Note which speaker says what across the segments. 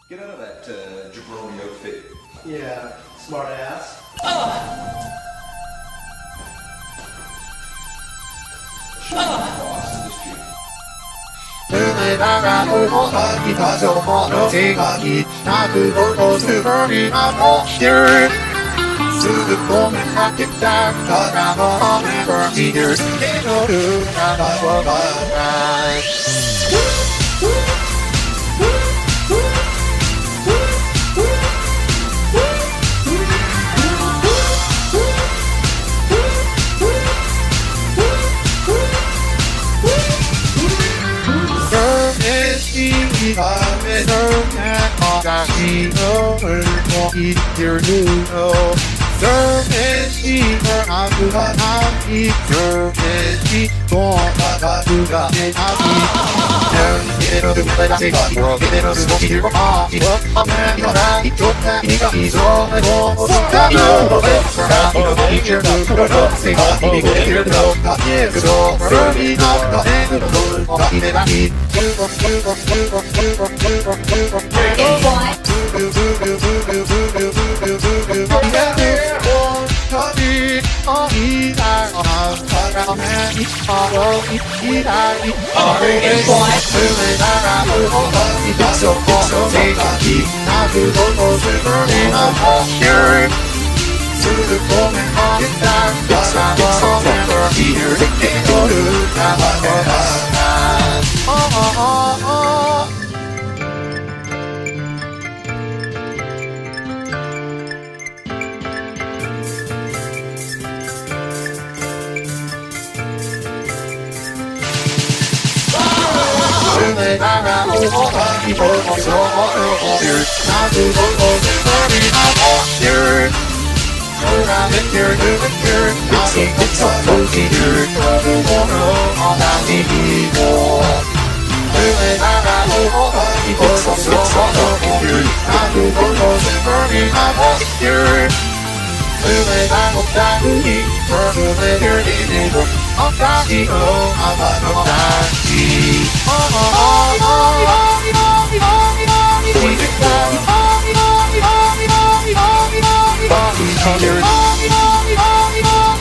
Speaker 1: Get out of that jabroni outfit.
Speaker 2: Yeah, smart ass.
Speaker 1: Boss in this gym.
Speaker 3: 夢ならのほかにた情報の手がき泣くほどすぐにあの日すぐごめんなってたからも雨が来るけどルーナがわからない雨の中が夜を生きてるのそれしかあるがないそれしかあるがないけど夢だけが広げてる動きるあいは雨がないと何がいそうなのだろうさあの生きるのこの世界に生きるのが言うぞそれになったねののがいればいい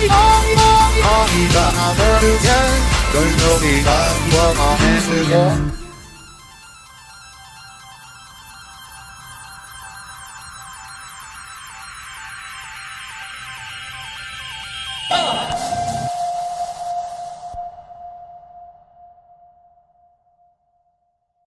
Speaker 3: Don't know me, but I'm